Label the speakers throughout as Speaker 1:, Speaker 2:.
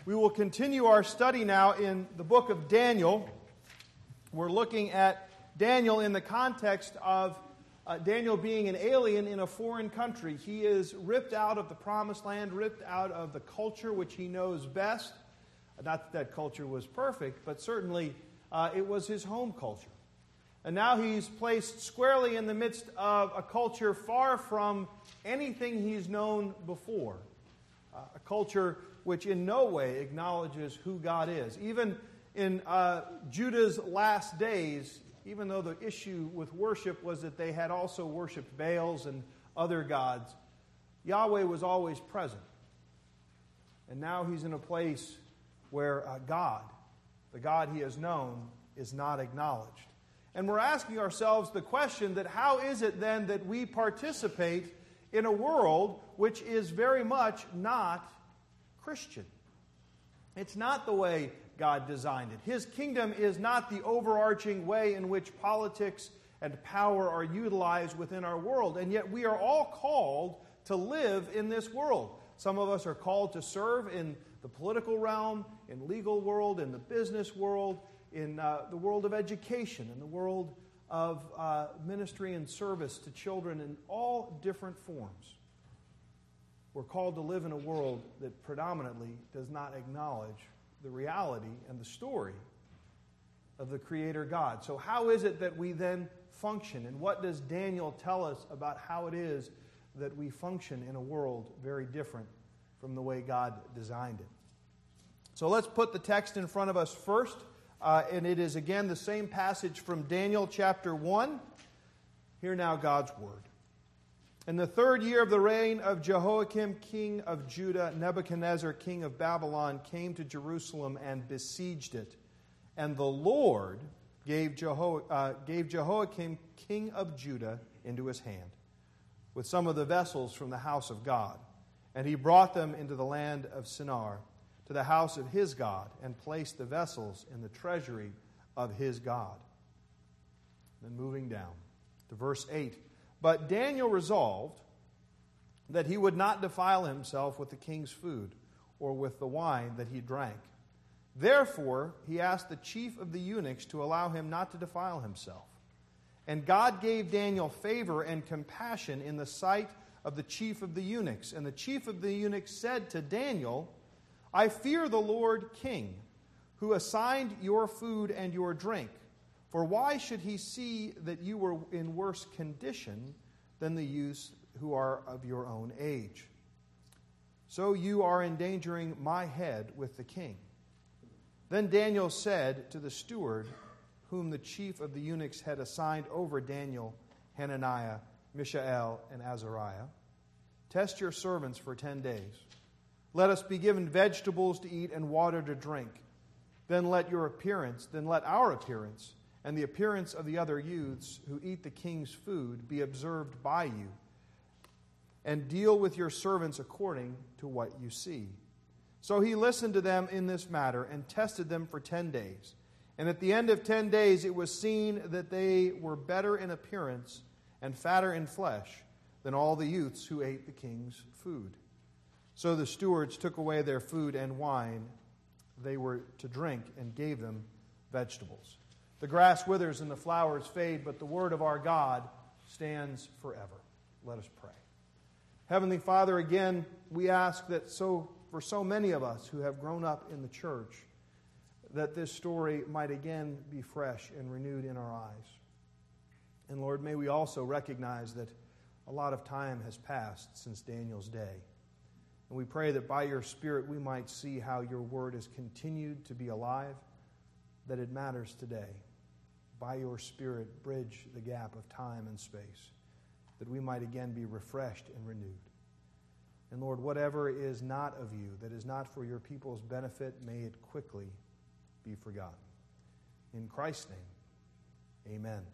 Speaker 1: We will continue our study now in the book of Daniel. We're looking at Daniel in the context of Daniel being an alien in a foreign country. He is ripped out of the promised land, ripped out of the culture which he knows best. Not that that culture was perfect, but certainly it was his home culture. And now he's placed squarely in the midst of a culture far from anything he's known before. A culture which in no way acknowledges who God is. Even in Judah's last days, even though the issue with worship was that they had also worshipped Baals and other gods, Yahweh was always present. And now he's in a place where God, the God he has known, is not acknowledged. And we're asking ourselves the question that how is it then that we participate in a world which is very much not Christian? It's not the way God designed it. His kingdom is not the overarching way in which politics and power are utilized within our world. And yet we are all called to live in this world. Some of us are called to serve in the political realm, in legal world, in the business world, in the world of education, in the world of ministry and service to children in all different forms. We're called to live in a world that predominantly does not acknowledge the reality and the story of the Creator God. So how is it that we then function? And what does Daniel tell us about how it is that we function in a world very different from the way God designed it? So let's put the text in front of us first. And it is again the same passage from Daniel chapter 1. Hear now God's word. In the 3rd year of the reign of Jehoiakim, king of Judah, Nebuchadnezzar, king of Babylon, came to Jerusalem and besieged it. And the Lord gave Jehoiakim, king of Judah, into his hand, with some of the vessels from the house of God. And he brought them into the land of Shinar, to the house of his God, and placed the vessels in the treasury of his God. Then moving down to verse 8. But Daniel resolved that he would not defile himself with the king's food or with the wine that he drank. Therefore, he asked the chief of the eunuchs to allow him not to defile himself. And God gave Daniel favor and compassion in the sight of the chief of the eunuchs. And the chief of the eunuchs said to Daniel, I fear the Lord King, who assigned your food and your drink. For why should he see that you were in worse condition than the youths who are of your own age? So you are endangering my head with the king. Then Daniel said to the steward, whom the chief of the eunuchs had assigned over Daniel, Hananiah, Mishael, and Azariah, test your servants for 10 days. Let us be given vegetables to eat and water to drink. Then let our appearance, and the appearance of the other youths who eat the king's food be observed by you. And deal with your servants according to what you see. So he listened to them in this matter and tested them for 10 days. And at the end of 10 days it was seen that they were better in appearance and fatter in flesh than all the youths who ate the king's food. So the stewards took away their food and wine they were to drink and gave them vegetables. The grass withers and the flowers fade, but the word of our God stands forever. Let us pray. Heavenly Father, again, we ask that for so many of us who have grown up in the church, that this story might again be fresh and renewed in our eyes. And Lord, may we also recognize that a lot of time has passed since Daniel's day. And we pray that by your Spirit we might see how your word has continued to be alive, that it matters today. By your Spirit, bridge the gap of time and space, that we might again be refreshed and renewed. And Lord, whatever is not of you, that is not for your people's benefit, may it quickly be forgotten. In Christ's name, amen.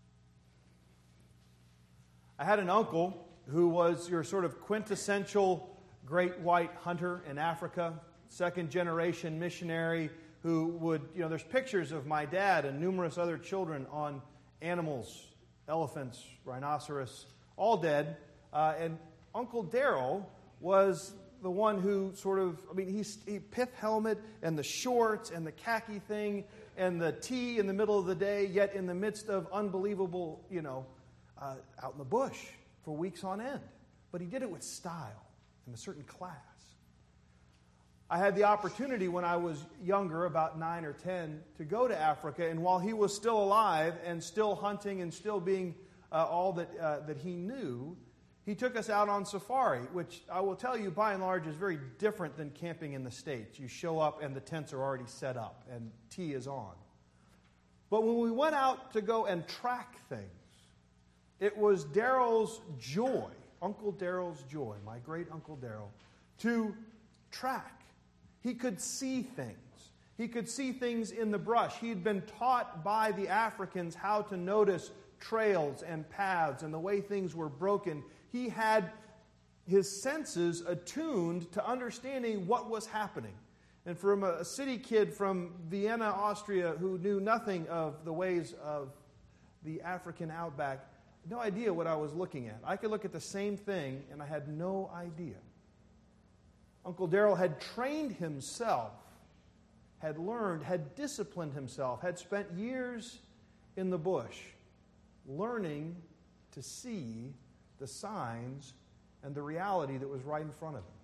Speaker 1: I had an uncle who was your sort of quintessential great white hunter in Africa, second-generation missionary who would, there's pictures of my dad and numerous other children on animals, elephants, rhinoceros, all dead. And Uncle Darrell was the one who sort of, he pith helmet and the shorts and the khaki thing and the tea in the middle of the day, yet in the midst of unbelievable, out in the bush for weeks on end. But he did it with style and a certain class. I had the opportunity when I was younger, about 9 or 10, to go to Africa, and while he was still alive and still hunting and still being all that he knew, he took us out on safari, which I will tell you, by and large, is very different than camping in the States. You show up and the tents are already set up and tea is on. But when we went out to go and track things, it was Daryl's joy, Uncle Daryl's joy, my great Uncle Daryl, to track. He could see things. He could see things in the brush. He had been taught by the Africans how to notice trails and paths and the way things were broken. He had his senses attuned to understanding what was happening. And from a city kid from Vienna, Austria, who knew nothing of the ways of the African outback, no idea what I was looking at. I could look at the same thing, and I had no idea. Uncle Daryl had trained himself, had learned, had disciplined himself, had spent years in the bush learning to see the signs and the reality that was right in front of him.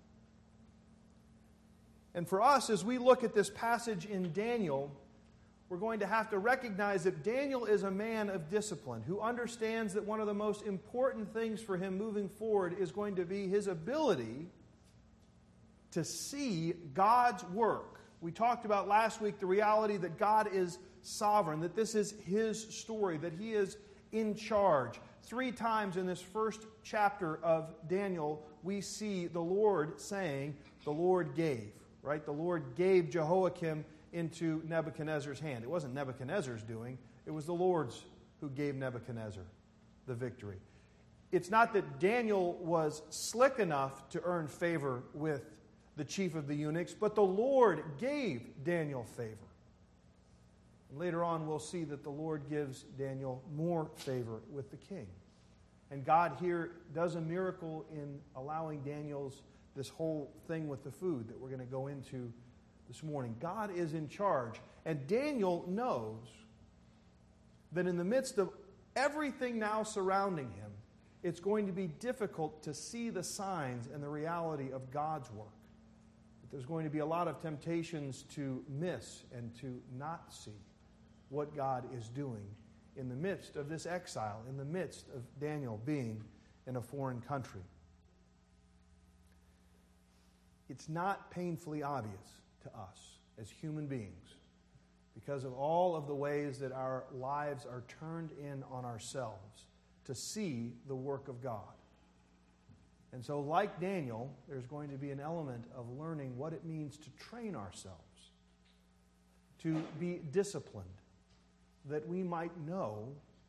Speaker 1: And for us, as we look at this passage in Daniel, we're going to have to recognize that Daniel is a man of discipline who understands that one of the most important things for him moving forward is going to be his ability to see God's work. We talked about last week the reality that God is sovereign, that this is His story, that He is in charge. 3 times in this first chapter of Daniel, we see the Lord saying, the Lord gave, right? The Lord gave Jehoiakim into Nebuchadnezzar's hand. It wasn't Nebuchadnezzar's doing. It was the Lord's who gave Nebuchadnezzar the victory. It's not that Daniel was slick enough to earn favor with the chief of the eunuchs, but the Lord gave Daniel favor. And later on, we'll see that the Lord gives Daniel more favor with the king. And God here does a miracle in allowing Daniel's this whole thing with the food that we're going to go into this morning. God is in charge. And Daniel knows that in the midst of everything now surrounding him, it's going to be difficult to see the signs and the reality of God's work. There's going to be a lot of temptations to miss and to not see what God is doing in the midst of this exile, in the midst of Daniel being in a foreign country. It's not painfully obvious to us as human beings because of all of the ways that our lives are turned in on ourselves to see the work of God. And so, like Daniel, there's going to be an element of learning what it means to train ourselves, to be disciplined, that we might know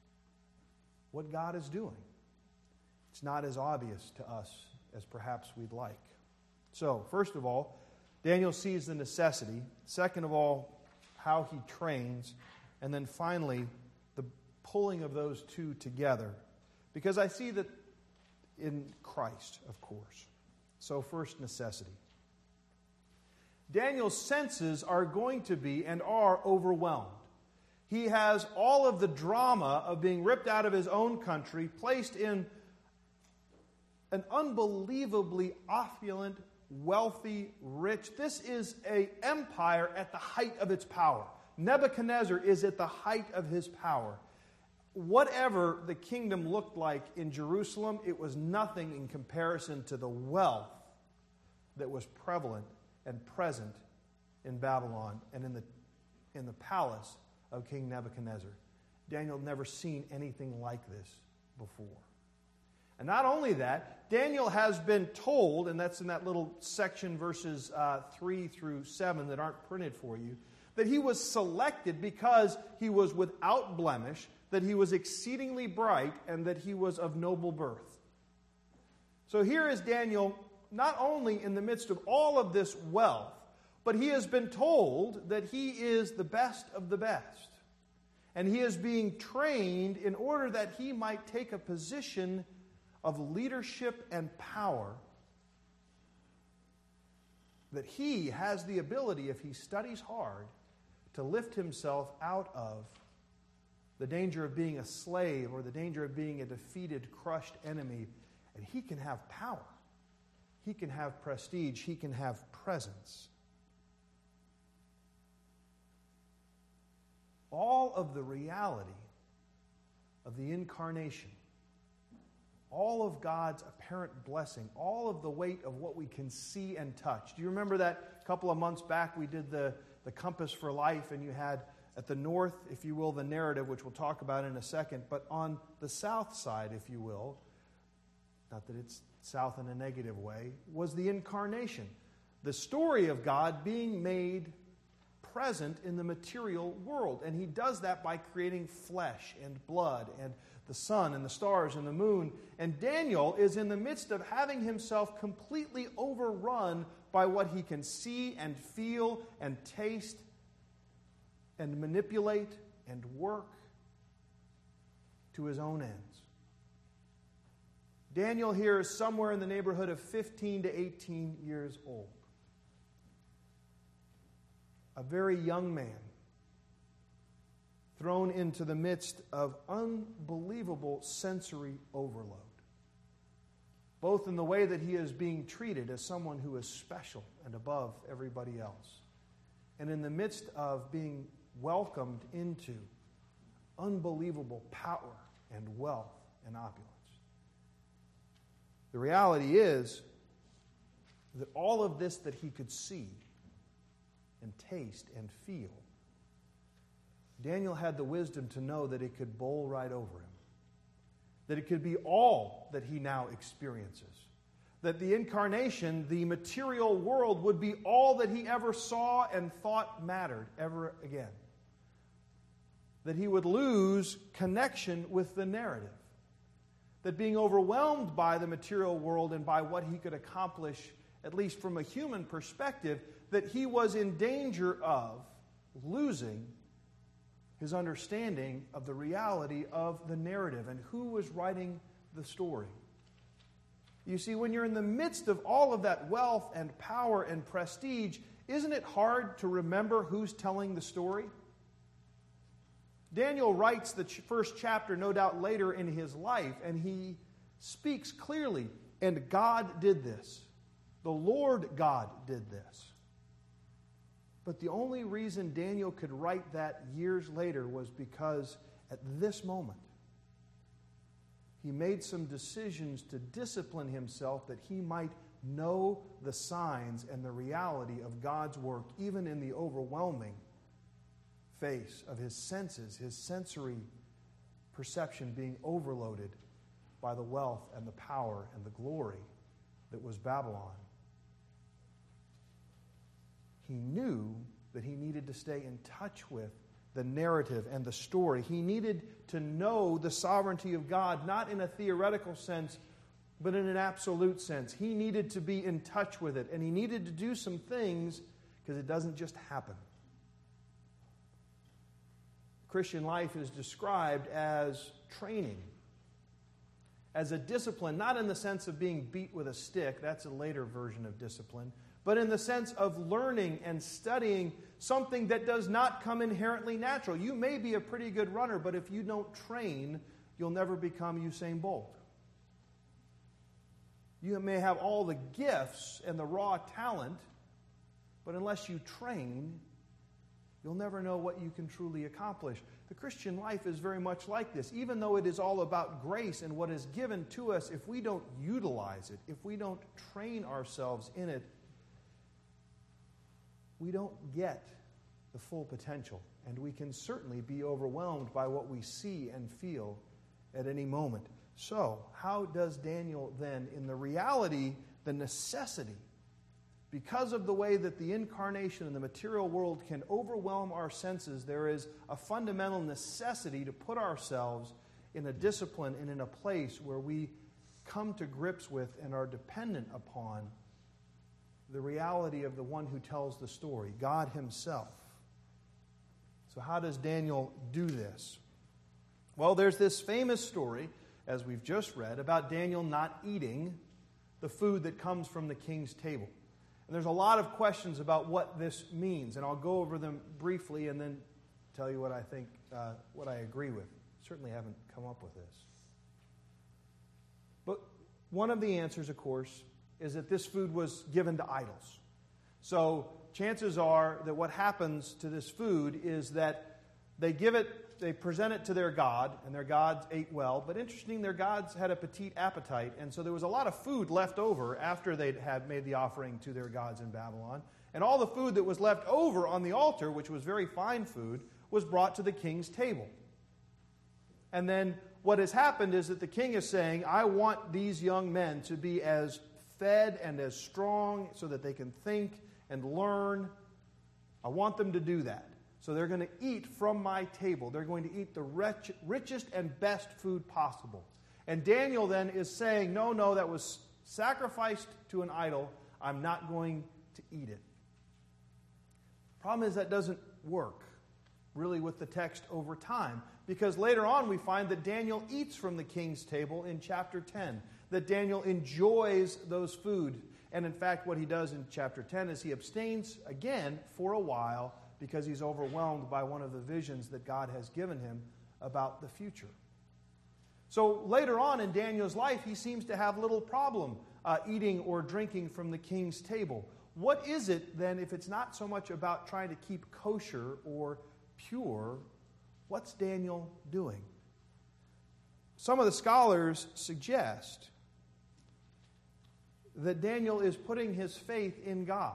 Speaker 1: what God is doing. It's not as obvious to us as perhaps we'd like. So, first of all, Daniel sees the necessity. Second of all, how he trains. And then finally, the pulling of those two together. Because I see that in Christ, of course. So first, necessity. Daniel's senses are going to be and are overwhelmed. He has all of the drama of being ripped out of his own country, placed in an unbelievably opulent, wealthy, rich. This is an empire at the height of its power. Nebuchadnezzar is at the height of his power. Whatever the kingdom looked like in Jerusalem, it was nothing in comparison to the wealth that was prevalent and present in Babylon and in the palace of King Nebuchadnezzar. Daniel had never seen anything like this before. And not only that, Daniel has been told, and that's in that little section, verses 3 through 7 that aren't printed for you, that he was selected because he was without blemish, that he was exceedingly bright, and that he was of noble birth. So here is Daniel, not only in the midst of all of this wealth, but he has been told that he is the best of the best. And he is being trained in order that he might take a position of leadership and power that he has the ability, if he studies hard, to lift himself out of the danger of being a slave or the danger of being a defeated, crushed enemy. And he can have power. He can have prestige. He can have presence. All of the reality of the incarnation, all of God's apparent blessing, all of the weight of what we can see and touch. Do you remember that a couple of months back we did the Compass for Life, and you had at the north, if you will, the narrative, which we'll talk about in a second, but on the south side, if you will, not that it's south in a negative way, was the incarnation. The story of God being made present in the material world. And he does that by creating flesh and blood and the sun and the stars and the moon. And Daniel is in the midst of having himself completely overrun by what he can see and feel and taste and manipulate and work to his own ends. Daniel here is somewhere in the neighborhood of 15 to 18 years old. A very young man thrown into the midst of unbelievable sensory overload, both in the way that he is being treated as someone who is special and above everybody else, and in the midst of being welcomed into unbelievable power and wealth and opulence. The reality is that all of this that he could see and taste and feel, Daniel had the wisdom to know that it could bowl right over him. That it could be all that he now experiences. That the incarnation, the material world, would be all that he ever saw and thought mattered ever again. That he would lose connection with the narrative. That being overwhelmed by the material world and by what he could accomplish, at least from a human perspective, that he was in danger of losing his understanding of the reality of the narrative and who was writing the story. You see, when you're in the midst of all of that wealth and power and prestige, isn't it hard to remember who's telling the story? Daniel writes the first chapter, no doubt, later in his life, and he speaks clearly, and God did this. The Lord God did this. But the only reason Daniel could write that years later was because at this moment, he made some decisions to discipline himself that he might know the signs and the reality of God's work, even in the overwhelming face of his senses, his sensory perception being overloaded by the wealth and the power and the glory that was Babylon. He knew that he needed to stay in touch with the narrative and the story. He needed to know the sovereignty of God, not in a theoretical sense, but in an absolute sense. He needed to be in touch with it, and he needed to do some things because it doesn't just happen. Christian life is described as training, as a discipline, not in the sense of being beat with a stick, that's a later version of discipline, but in the sense of learning and studying something that does not come inherently natural. You may be a pretty good runner, but if you don't train, you'll never become Usain Bolt. You may have all the gifts and the raw talent, but unless you train, you'll never know what you can truly accomplish. The Christian life is very much like this. Even though it is all about grace and what is given to us, if we don't utilize it, if we don't train ourselves in it, we don't get the full potential. And we can certainly be overwhelmed by what we see and feel at any moment. So, how does Daniel then, in the reality, the necessity, because of the way that the incarnation and the material world can overwhelm our senses, there is a fundamental necessity to put ourselves in a discipline and in a place where we come to grips with and are dependent upon the reality of the one who tells the story, God himself. So how does Daniel do this? Well, there's this famous story, as we've just read, about Daniel not eating the food that comes from the king's table. And there's a lot of questions about what this means, and I'll go over them briefly and then tell you what I think, what I agree with. Certainly haven't come up with this. But one of the answers, of course, is that this food was given to idols. So chances are that what happens to this food is that they present it to their god, and their gods ate well. But interesting, their gods had a petite appetite, and so there was a lot of food left over after they had made the offering to their gods in Babylon. And all the food that was left over on the altar, which was very fine food, was brought to the king's table. And then what has happened is that the king is saying, I want these young men to be as fed and as strong so that they can think and learn. I want them to do that. So they're going to eat from my table. They're going to eat the richest and best food possible. And Daniel then is saying, no, that was sacrificed to an idol. I'm not going to eat it. Problem is that doesn't work really with the text over time, because later on we find that Daniel eats from the king's table in chapter 10, that Daniel enjoys those food. And in fact, what he does in chapter 10 is he abstains again for a while because he's overwhelmed by one of the visions that God has given him about the future. So later on in Daniel's life, he seems to have little problem eating or drinking from the king's table. What is it then, if it's not so much about trying to keep kosher or pure, what's Daniel doing? Some of the scholars suggest that Daniel is putting his faith in God,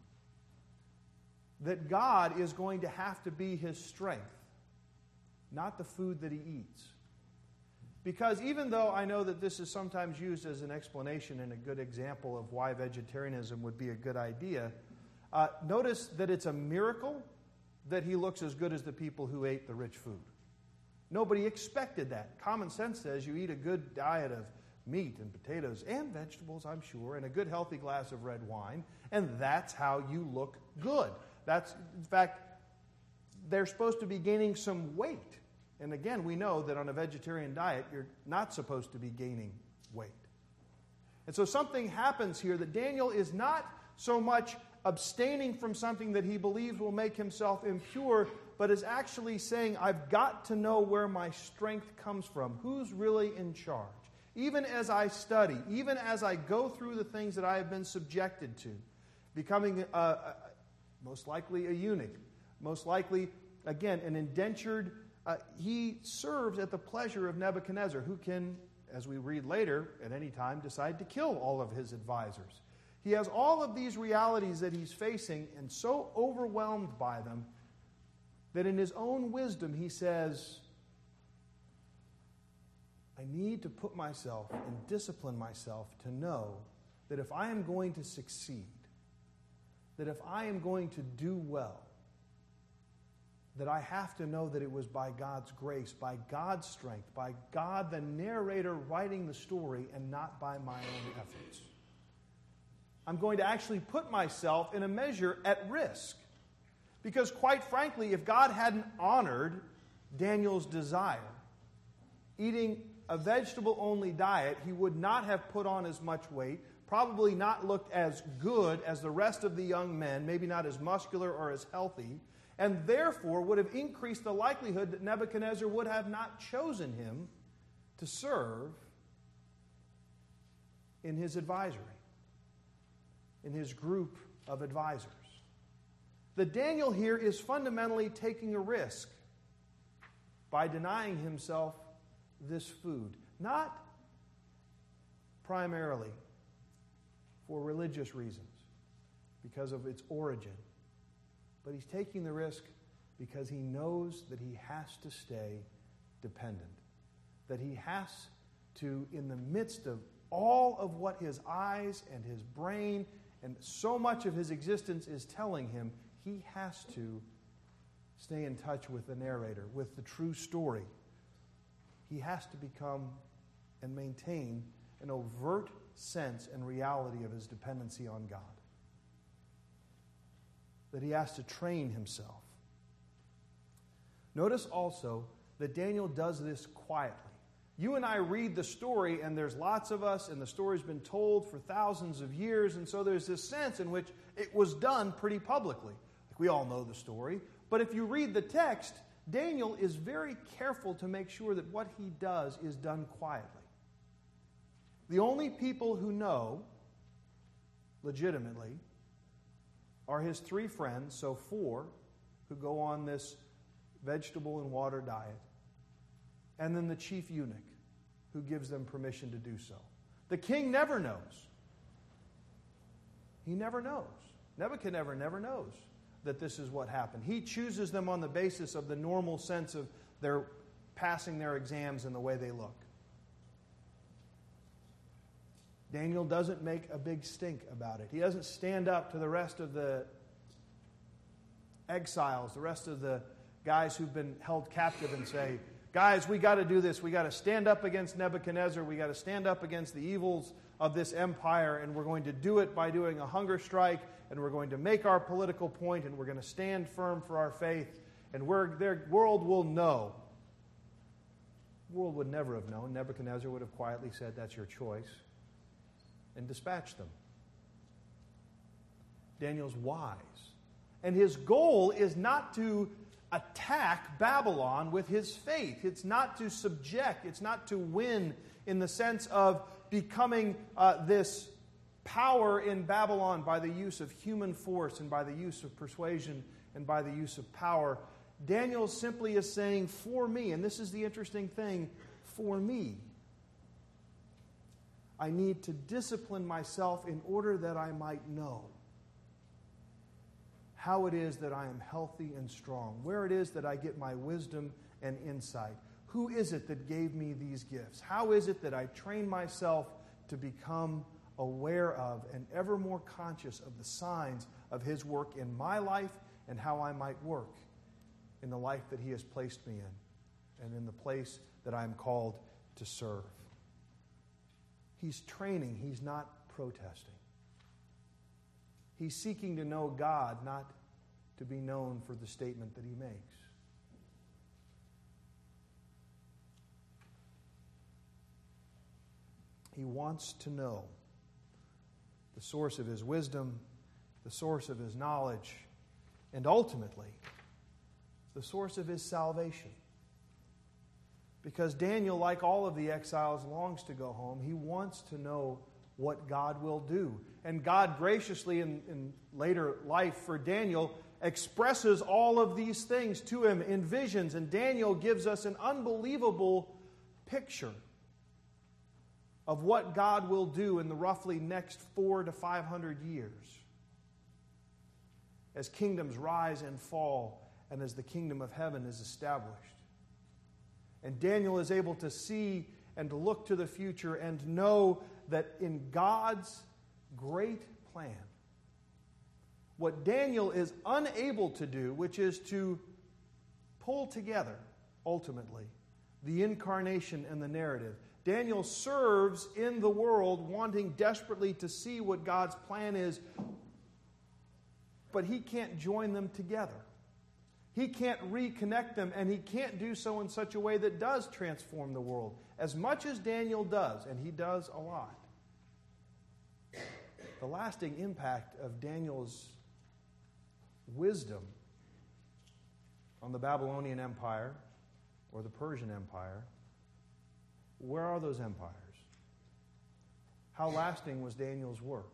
Speaker 1: that God is going to have to be his strength, not the food that he eats. Because even though I know that this is sometimes used as an explanation and a good example of why vegetarianism would be a good idea, notice that it's a miracle that he looks as good as the people who ate the rich food. Nobody expected that. Common sense says you eat a good diet of meat and potatoes and vegetables, I'm sure, and a good healthy glass of red wine, and that's how you look good. That's, in fact, they're supposed to be gaining some weight. And again, we know that on a vegetarian diet, you're not supposed to be gaining weight. And so something happens here that Daniel is not so much abstaining from something that he believes will make himself impure, but is actually saying, I've got to know where my strength comes from. Who's really in charge? Even as I study, even as I go through the things that I have been subjected to, becoming most likely a eunuch, most likely, again, an indentured, he serves at the pleasure of Nebuchadnezzar, who can, as we read later, at any time decide to kill all of his advisors. He has all of these realities that he's facing and so overwhelmed by them that in his own wisdom he says, I need to put myself and discipline myself to know that if I am going to succeed, that if I am going to do well, that I have to know that it was by God's grace, by God's strength, by God, the narrator, writing the story, and not by my own efforts. I'm going to actually put myself in a measure at risk. Because quite frankly, if God hadn't honored Daniel's desire, eating a vegetable-only diet, he would not have put on as much weight, probably not looked as good as the rest of the young men, maybe not as muscular or as healthy, and therefore would have increased the likelihood that Nebuchadnezzar would have not chosen him to serve in his advisory, in his group of advisors. That Daniel here is fundamentally taking a risk by denying himself this food, not primarily for religious reasons, because of its origin, but he's taking the risk because he knows that he has to stay dependent, that he has to, in the midst of all of what his eyes and his brain and so much of his existence is telling him, he has to stay in touch with the narrator, with the true story. He has to become and maintain an overt sense and reality of his dependency on God. That he has to train himself. Notice also that Daniel does this quietly. You and I read the story, and there's lots of us, and the story's been told for thousands of years, and so there's this sense in which it was done pretty publicly. Like, we all know the story. But if you read the text, Daniel is very careful to make sure that what he does is done quietly. The only people who know, legitimately, are his 3 friends, so 4, who go on this vegetable and water diet, and then the chief eunuch, who gives them permission to do so. The king never knows. He never knows. Nebuchadnezzar never knows that this is what happened. He chooses them on the basis of the normal sense of their passing their exams and the way they look. Daniel doesn't make a big stink about it. He doesn't stand up to the rest of the exiles, the rest of the guys who've been held captive, and say, guys, we got to do this. We got to stand up against Nebuchadnezzar. We got to stand up against the evils of this empire, and we're going to do it by doing a hunger strike, and we're going to make our political point, and we're going to stand firm for our faith, and their world will know. The world would never have known. Nebuchadnezzar would have quietly said, that's your choice, and dispatched them. Daniel's wise. And his goal is not to attack Babylon with his faith. It's not to subject. It's not to win in the sense of becoming this power in Babylon by the use of human force and by the use of persuasion and by the use of power. Daniel simply is saying, for me, and this is the interesting thing, for me, I need to discipline myself in order that I might know how it is that I am healthy and strong, where it is that I get my wisdom and insight. Who is it that gave me these gifts? How is it that I train myself to become aware of and ever more conscious of the signs of His work in my life and how I might work in the life that He has placed me in and in the place that I am called to serve? He's training. He's not protesting. He's seeking to know God, not to be known for the statement that he makes. He wants to know the source of his wisdom, the source of his knowledge, and ultimately, the source of his salvation. Because Daniel, like all of the exiles, longs to go home. He wants to know what God will do. And God graciously, in later life for Daniel, expresses all of these things to him in visions. And Daniel gives us an unbelievable picture of what God will do in the roughly next 400 to 500 years as kingdoms rise and fall and as the kingdom of heaven is established. And Daniel is able to see and to look to the future and know that in God's great plan, what Daniel is unable to do, which is to pull together, ultimately, the incarnation and the narrative. Daniel serves in the world wanting desperately to see what God's plan is, but he can't join them together. He can't reconnect them, and he can't do so in such a way that does transform the world. As much as Daniel does, and he does a lot, the lasting impact of Daniel's wisdom on the Babylonian Empire or the Persian Empire, where are those empires? How lasting was Daniel's work?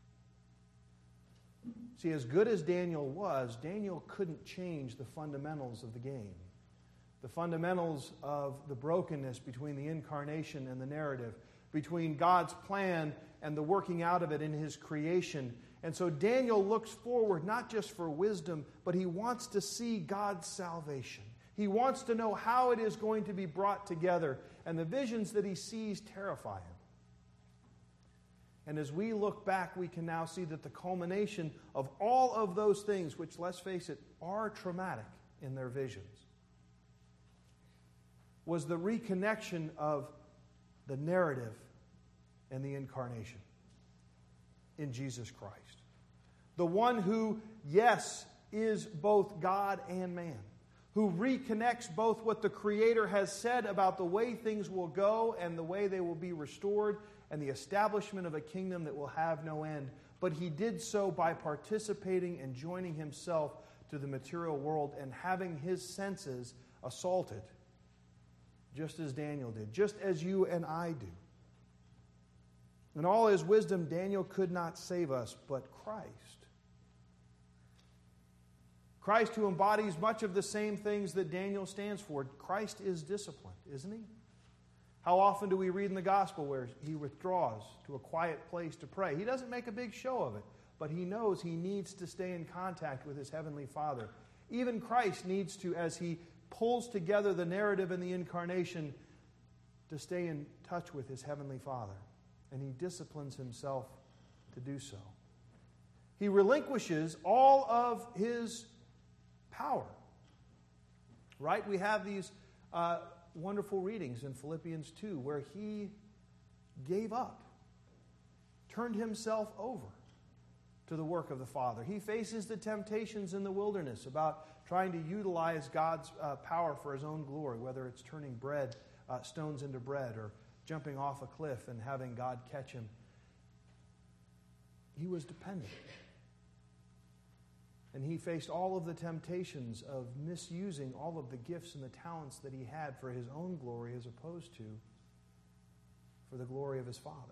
Speaker 1: See, as good as Daniel was, Daniel couldn't change the fundamentals of the game. The fundamentals of the brokenness between the incarnation and the narrative, between God's plan and the working out of it in His creation. And so Daniel looks forward not just for wisdom, but he wants to see God's salvation. He wants to know how it is going to be brought together. And the visions that he sees terrify him. And as we look back, we can now see that the culmination of all of those things, which, let's face it, are traumatic in their visions, was the reconnection of the narrative and the incarnation in Jesus Christ. The one who, yes, is both God and man, who reconnects both what the Creator has said about the way things will go and the way they will be restored and the establishment of a kingdom that will have no end. But he did so by participating and joining himself to the material world and having his senses assaulted, just as Daniel did, just as you and I do. In all his wisdom, Daniel could not save us, but Christ. Christ, who embodies much of the same things that Daniel stands for. Christ is disciplined, isn't he? How often do we read in the gospel where he withdraws to a quiet place to pray? He doesn't make a big show of it, but he knows he needs to stay in contact with his heavenly Father. Even Christ needs to, as he pulls together the narrative and the incarnation, to stay in touch with his heavenly Father. And he disciplines himself to do so. He relinquishes all of his power. Right? We have these wonderful readings in Philippians 2 where he gave up, turned himself over to the work of the Father. He faces the temptations in the wilderness about trying to utilize God's power for his own glory, whether it's turning stones into bread or jumping off a cliff and having God catch him. He was dependent. And he faced all of the temptations of misusing all of the gifts and the talents that he had for his own glory as opposed to for the glory of his Father.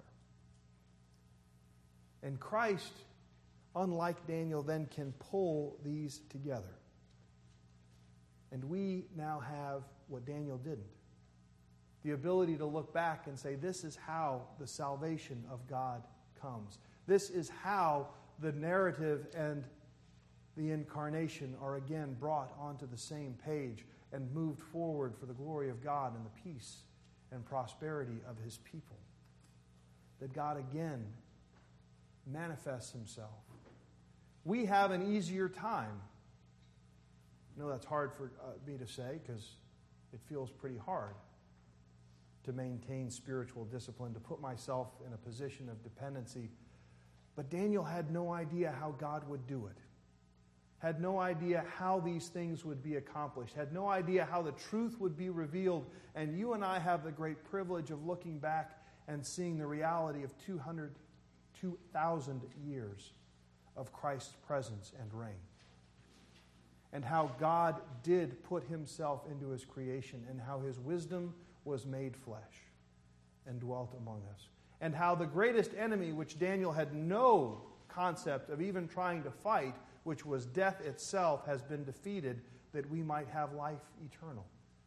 Speaker 1: And Christ, unlike Daniel, then can pull these together. And we now have what Daniel didn't. The ability to look back and say, this is how the salvation of God comes. This is how the narrative and the incarnation are again brought onto the same page and moved forward for the glory of God and the peace and prosperity of his people. That God again manifests himself. We have an easier time. I know that's hard for me to say because it feels pretty hard to maintain spiritual discipline, to put myself in a position of dependency. But Daniel had no idea how God would do it. Had no idea how these things would be accomplished, had no idea how the truth would be revealed. And you and I have the great privilege of looking back and seeing the reality of 2,000 years of Christ's presence and reign. And how God did put himself into his creation, and how his wisdom was made flesh and dwelt among us. And how the greatest enemy, which Daniel had no concept of even trying to fight, which was death itself, has been defeated, that we might have life eternal.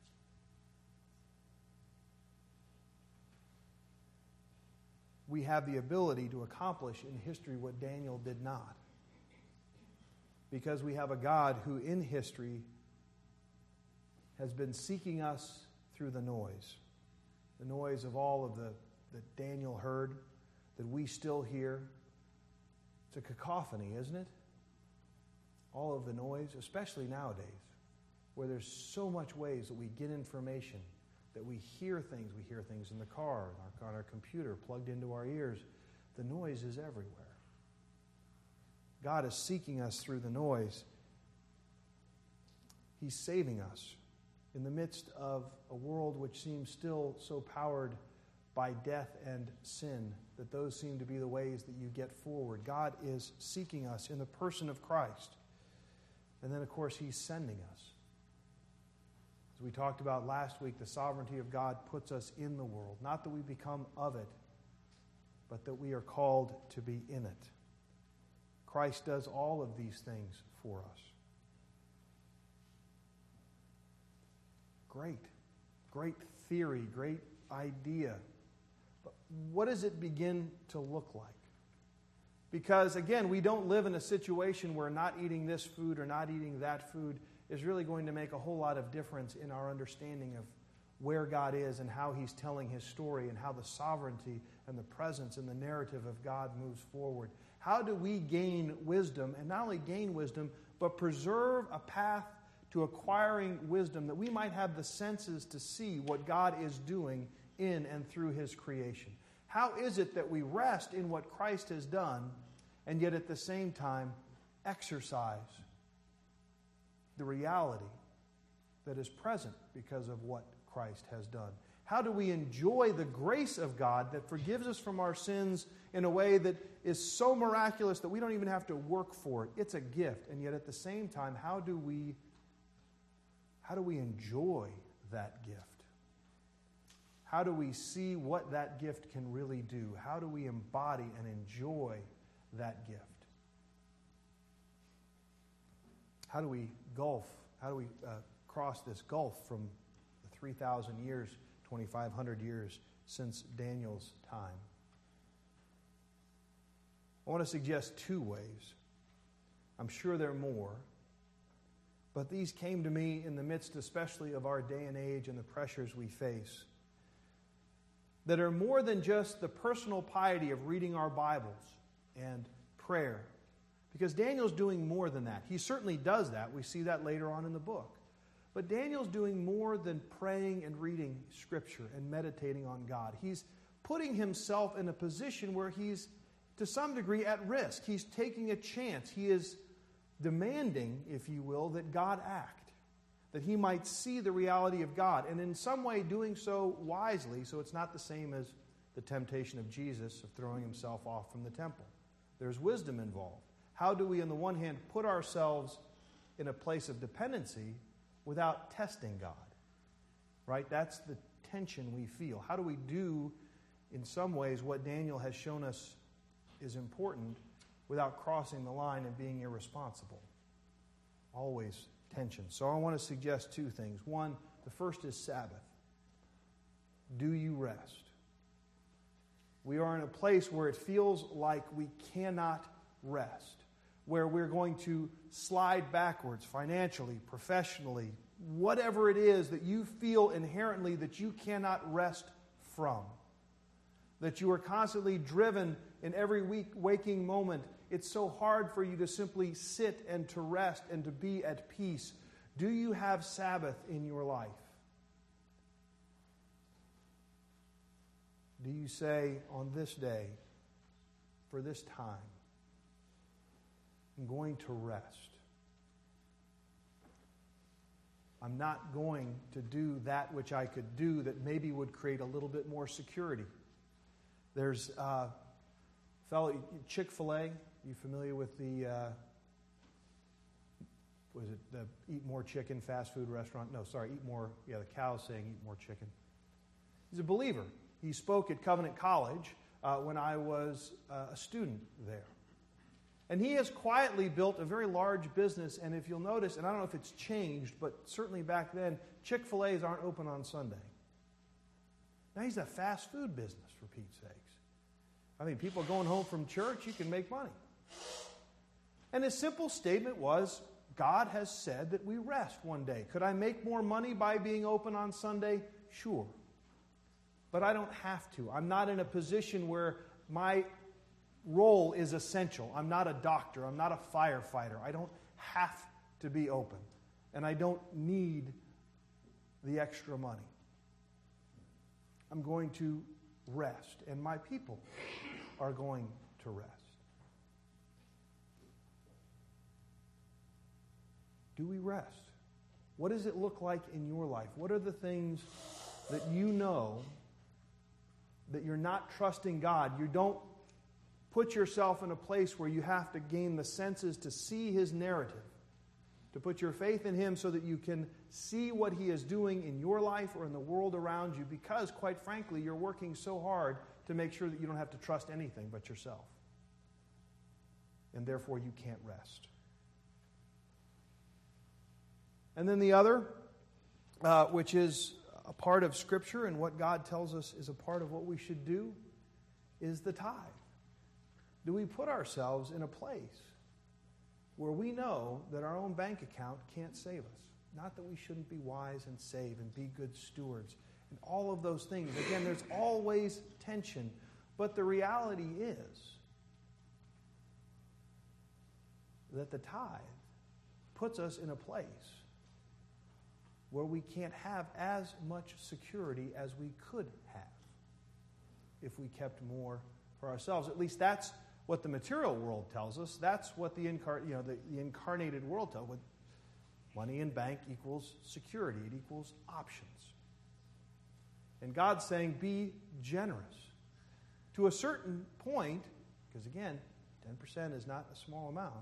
Speaker 1: We have the ability to accomplish in history what Daniel did not. Because we have a God who in history has been seeking us through the noise. The noise of all of that Daniel heard, that we still hear. It's a cacophony, isn't it? All of the noise, especially nowadays, where there's so much ways that we get information, that we hear things. We hear things in the car, on our computer, plugged into our ears. The noise is everywhere. God is seeking us through the noise. He's saving us in the midst of a world which seems still so powered by death and sin, that those seem to be the ways that you get forward. God is seeking us in the person of Christ. And then, of course, he's sending us. As we talked about last week, the sovereignty of God puts us in the world. Not that we become of it, but that we are called to be in it. Christ does all of these things for us. Great theory, great idea. But what does it begin to look like? Because, again, we don't live in a situation where not eating this food or not eating that food is really going to make a whole lot of difference in our understanding of where God is and how he's telling his story and how the sovereignty and the presence and the narrative of God moves forward. How do we gain wisdom, and not only gain wisdom, but preserve a path to acquiring wisdom that we might have the senses to see what God is doing in and through his creation? How is it that we rest in what Christ has done and yet at the same time exercise the reality that is present because of what Christ has done? How do we enjoy the grace of God that forgives us from our sins in a way that is so miraculous that we don't even have to work for it? It's a gift. And yet at the same time, how do we enjoy that gift? How do we see what that gift can really do? How do we embody and enjoy that gift? How do we cross this gulf from the 3,000 years, 2,500 years since Daniel's time? I want to suggest two ways. I'm sure there are more, but these came to me in the midst especially of our day and age and the pressures we face, that are more than just the personal piety of reading our Bibles and prayer. Because Daniel's doing more than that. He certainly does that. We see that later on in the book. But Daniel's doing more than praying and reading Scripture and meditating on God. He's putting himself in a position where he's, to some degree, at risk. He's taking a chance. He is demanding, if you will, that God act, that he might see the reality of God, and in some way doing so wisely, so it's not the same as the temptation of Jesus of throwing himself off from the temple. There's wisdom involved. How do we, on the one hand, put ourselves in a place of dependency without testing God? Right? That's the tension we feel. How do we do, in some ways, what Daniel has shown us is important without crossing the line and being irresponsible? Always tension. So I want to suggest two things. One, the first is Sabbath. Do you rest? We are in a place where it feels like we cannot rest, where we're going to slide backwards financially, professionally, whatever it is that you feel inherently that you cannot rest from, that you are constantly driven in every waking moment. It's so hard for you to simply sit and to rest and to be at peace. Do you have Sabbath in your life? Do you say, on this day, for this time, I'm going to rest. I'm not going to do that which I could do that maybe would create a little bit more security. There's a fellow, Chick-fil-A. You familiar with the Eat More Chicken fast food restaurant? No, sorry, Eat More, the cow's saying Eat More Chicken. He's a believer. He spoke at Covenant College when I was a student there. And he has quietly built a very large business, and if you'll notice, and I don't know if it's changed, but certainly back then, Chick-fil-A's aren't open on Sunday. Now he's a fast food business, for Pete's sakes. I mean, people going home from church, you can make money. And his simple statement was, God has said that we rest one day. Could I make more money by being open on Sunday? Sure. But I don't have to. I'm not in a position where my role is essential. I'm not a doctor. I'm not a firefighter. I don't have to be open. And I don't need the extra money. I'm going to rest. And my people are going to rest. Do we rest? What does it look like in your life? What are the things that you know that you're not trusting God? You don't put yourself in a place where you have to gain the senses to see His narrative, to put your faith in Him so that you can see what He is doing in your life or in the world around you, because, quite frankly, you're working so hard to make sure that you don't have to trust anything but yourself. And therefore, you can't rest. And then the other, which is a part of Scripture and what God tells us is a part of what we should do, is the tithe. Do we put ourselves in a place where we know that our own bank account can't save us? Not that we shouldn't be wise and save and be good stewards and all of those things. Again, there's always tension, but the reality is that the tithe puts us in a place where we can't have as much security as we could have if we kept more for ourselves. At least that's what the material world tells us. That's what the incarnated world tells us. Money in bank equals security. It equals options. And God's saying, be generous. To a certain point, because again, 10% is not a small amount,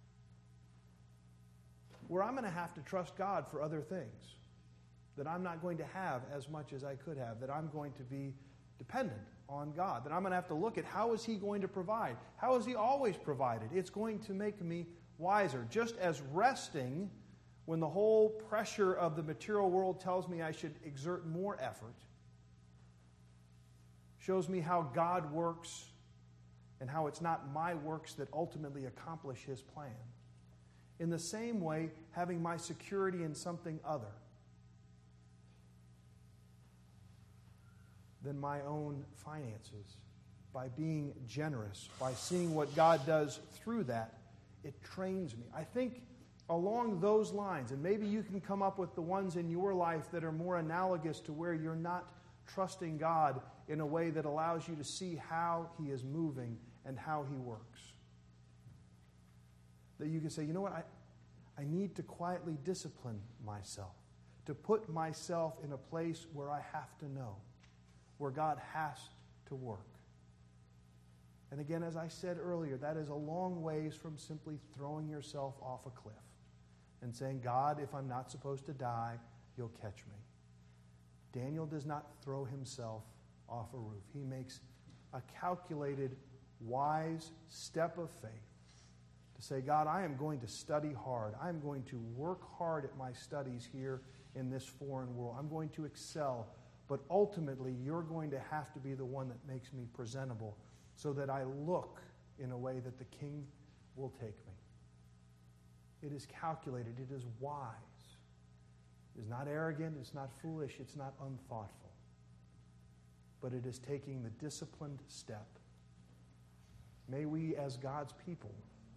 Speaker 1: where I'm going to have to trust God for other things, that I'm not going to have as much as I could have, that I'm going to be dependent on God, that I'm going to have to look at how is He going to provide? How has He always provided? It's going to make me wiser. Just as resting, when the whole pressure of the material world tells me I should exert more effort, shows me how God works and how it's not my works that ultimately accomplish His plan. In the same way, having my security in something other than my own finances, by being generous, by seeing what God does through that, it trains me. I think along those lines, and maybe you can come up with the ones in your life that are more analogous to where you're not trusting God in a way that allows you to see how He is moving and how He works. That you can say, you know what, I need to quietly discipline myself, to put myself in a place where I have to know, where God has to work. And again, as I said earlier, that is a long ways from simply throwing yourself off a cliff and saying, God, if I'm not supposed to die, you'll catch me. Daniel does not throw himself off a roof. He makes a calculated, wise step of faith to say, God, I am going to study hard. I am going to work hard at my studies here in this foreign world. I'm going to excel. But ultimately, you're going to have to be the one that makes me presentable so that I look in a way that the King will take me. It is calculated. It is wise. It is not arrogant. It's not foolish. It's not unthoughtful. But it is taking the disciplined step. May we, as God's people,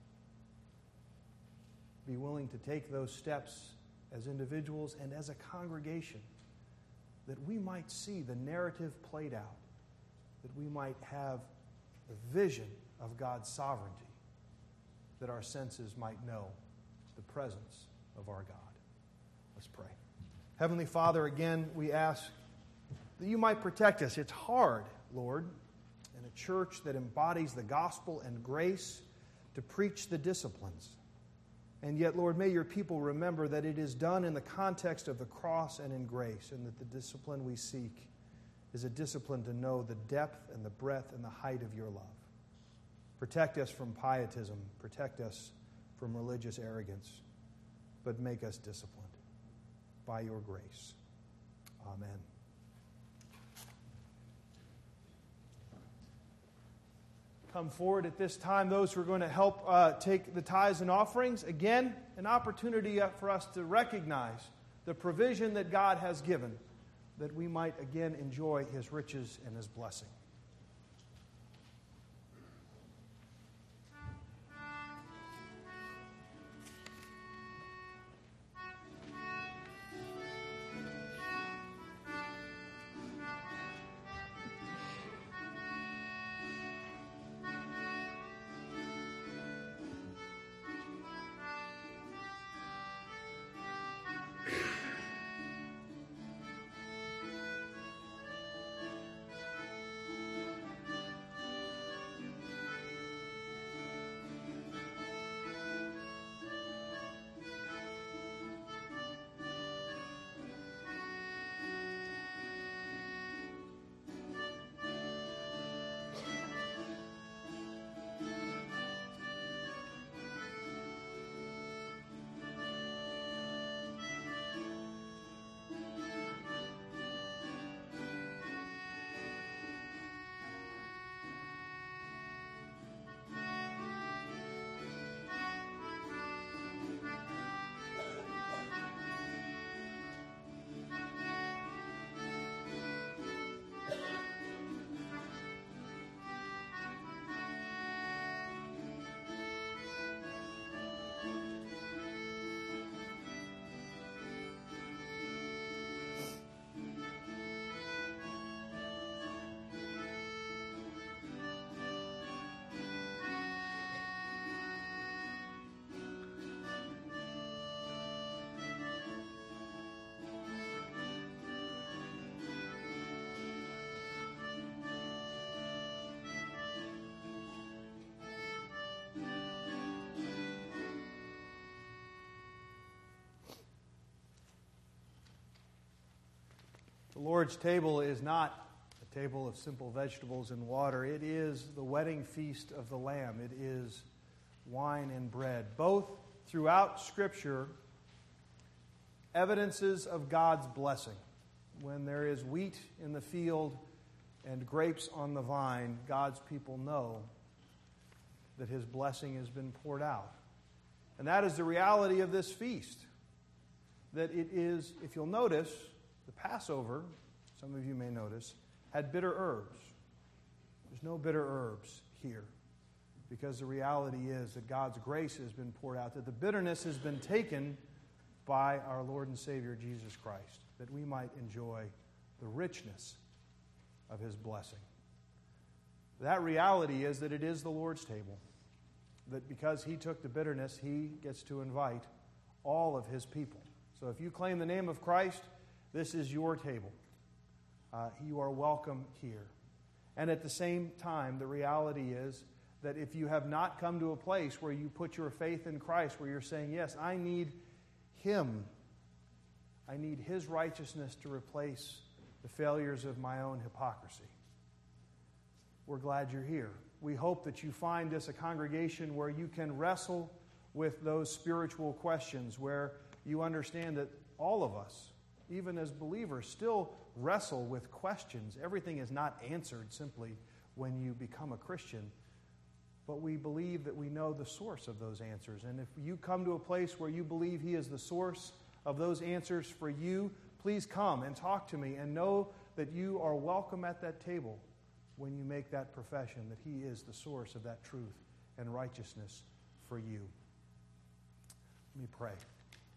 Speaker 1: be willing to take those steps as individuals and as a congregation, that we might see the narrative played out, that we might have the vision of God's sovereignty, that our senses might know the presence of our God. Let's pray. Heavenly Father, again, we ask that you might protect us. It's hard, Lord, in a church that embodies the gospel and grace to preach the disciplines. And yet, Lord, may your people remember that it is done in the context of the cross and in grace, and that the discipline we seek is a discipline to know the depth and the breadth and the height of your love. Protect us from pietism. Protect us from religious arrogance. But make us disciplined by your grace. Amen. Come forward at this time, those who are going to help take the tithes and offerings. Again, an opportunity for us to recognize the provision that God has given, that we might again enjoy His riches and His blessing. Lord's table is not a table of simple vegetables and water. It is the wedding feast of the Lamb. It is wine and bread. Both throughout Scripture, evidences of God's blessing. When there is wheat in the field and grapes on the vine, God's people know that His blessing has been poured out. And that is the reality of this feast. That it is, if you'll notice, the Passover, some of you may notice, had bitter herbs. There's no bitter herbs here, because the reality is that God's grace has been poured out, that the bitterness has been taken by our Lord and Savior Jesus Christ, that we might enjoy the richness of His blessing. That reality is that it is the Lord's table, that because He took the bitterness, He gets to invite all of His people. So if you claim the name of Christ, this is your table. You are welcome here. And at the same time, the reality is that if you have not come to a place where you put your faith in Christ, where you're saying, yes, I need Him, I need His righteousness to replace the failures of my own hypocrisy, we're glad you're here. We hope that you find this a congregation where you can wrestle with those spiritual questions, where you understand that all of us, even as believers, still wrestle with questions. Everything is not answered simply when you become a Christian, but we believe that we know the source of those answers. And if you come to a place where you believe He is the source of those answers for you, please come and talk to me and know that you are welcome at that table when you make that profession, that He is the source of that truth and righteousness for you. Let me pray.